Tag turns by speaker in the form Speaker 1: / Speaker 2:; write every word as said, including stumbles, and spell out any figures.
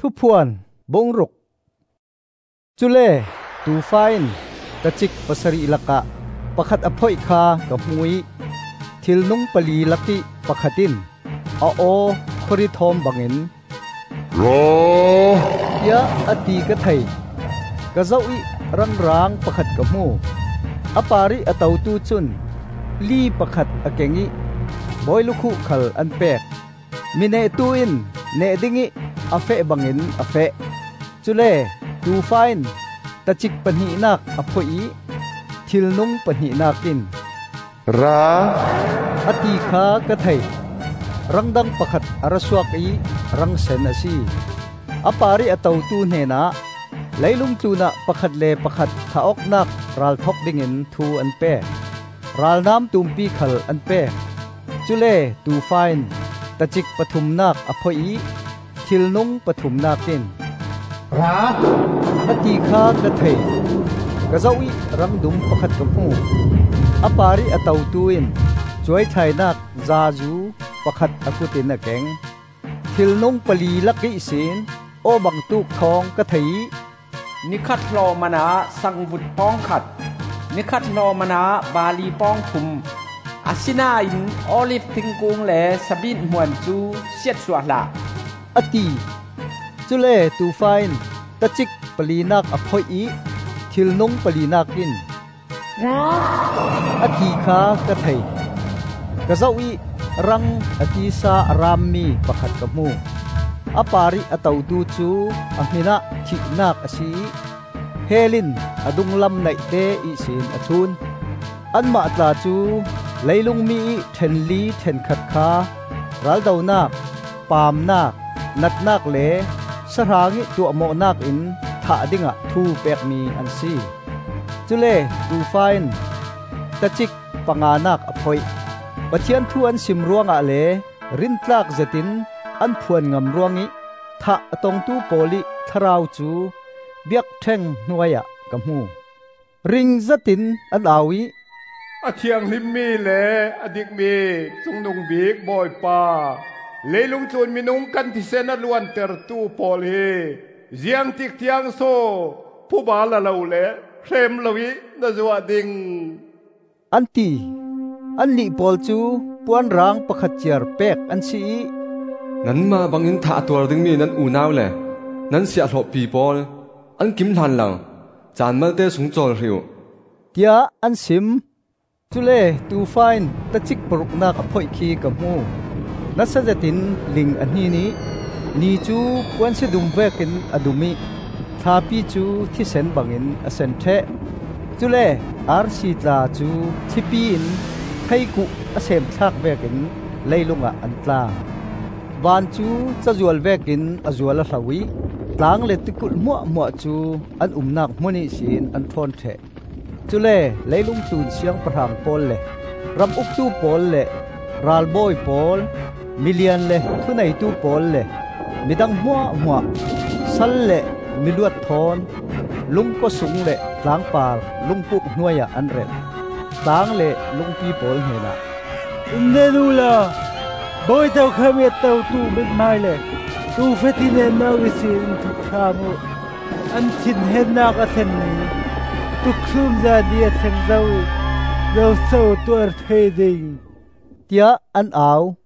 Speaker 1: ทุพวนบงรุกจุเลตูไฟน์ตะจิกปัสริลกะประคัดอภัยคากับมุยทิลนุงปลีลักติประคัดินอโอคริทอมบังเงิน
Speaker 2: ร
Speaker 1: อยะอตีกะไทยกะเจ้าอีรังรางประคัดกับมูอปาริอตาวตูจุนลีประคัดอเกงิบอยลุคุขัลอันเป็กมิเนตูอินเนดิงิอเฟบังเงินอเฟจุเลตูไฟน์ตะจิกปะหินักอภัยทิลนุงปะหินักิน
Speaker 2: รา
Speaker 1: อติคากะไทยรังดังประคัดอรสวกอีรังเซนอซีอปาริอตาวตูเนนะไลลุงตูนะประคัดเลประคัดทาอกนักรัลทอกดิงินทูอันเปรัลน้ำตุมปีขัลอันเปจุเลตูไฟน์ตะจิกปฐุมนักอภัยทิลนุงปฐุมนักิน
Speaker 2: รา
Speaker 1: อติคากะไทยกะเจ้าอีรังดุมประคัดกับหูอปาริอตาวตูอินจวยไทยนักจาจูประคัดอกุตินแกงทิลนุงปลีลักกิสินโอบังตุกทองกะไทย
Speaker 3: นิคัดลอมนาสังวุดป้องขัดนิคัดลอมนาบาลีป้องทุมอาสินาอินออลิฟทิงกุงแลสบินหวนจูเสียดสวดละ
Speaker 1: อติจุเลตูไฟน์ตะจิกปลีนักอภัยอีทิลนุงปลีนักิน
Speaker 4: รา
Speaker 1: อติคากะไทยกะเจ้าอีรังอติสารามมีประคัดกับมูอปาริอตาวตูจูอมินะทินักอสีเฮลินอดุงลำในเตอีสินอทุนอันมาตลาจูไลลุงมีเทนลีเทนขัดคารัลดาวนักปามนักนัดนักเลสรางิตัวโมนักอินทาดิงะทูเปกมีอันซีจุเลตูไฟน์ตะจิกปังานักอภัยปะเทียนทวนสิมรวงอะเลรินตลากเจตินอันพวนงำรวงิทะตรงตูโปลิทราวจูเบียกเทงหน่วยะกำหูริงเจตินอันอาวิ
Speaker 2: อเทียงลิมมีเลอดิกมีจงนุงบีกบอยป้าเลลุงจูนมินุงกันที่เซนลวนเตอร์ตูโปลีเจียงติกเทียงโซผู้บาลาเลาเลเรมลวินจวดิง
Speaker 1: อันตีอันลีปอลจูปวนรางประคัดเจียร์เป็กอันซี
Speaker 5: นั้นมาบังอินท่าตัวดึงมีนั้นอูนาวเลยนั้นเสียหลบปีบอลอันกิมทันหลังจานมาเตสงจอลริว
Speaker 1: เดียอันซิมจุเลตูไฟน์ตะจิกปรุกนักอภัยคีกับหูนัสจะตินลิงอันนี้นี้นีจูปวนสิดุมเวกินอดุมิทาปีจูที่เซนบังอินอเซนเทจุเลอาร์ซีตาจูที่ปีนไทกุอเซมทักเวกินไลลุงอันตลาวานจูจะจวลเวกินอจวลสวีตางเลติกุลมัวมัวจูอันอุมนักมุนิสินอันทนเทจุเลไลลุงตูนเสียงประหังปอลเลรำอุกตูปอลเลรัลบอยปอลมิเลียนเลทุนัยตูปอลเลมิดังมัวมัวสัลเลมิลวดทอนลุงก็สุงเลตางปาลลุงปุกหน่วยอันเร็ดตางเลลุงปีปอลเฮนะ
Speaker 6: เนรูลาบอยเจ้าขมิตเต้าตูบิดไม้เลยตูเฟติเนนาวิสินทุกครามุอันชินเห็นนักอัศนีทุกซุ่มจาดีเซงเจ้าเราเศร้าตัวเทดิง
Speaker 1: เตียอันเอา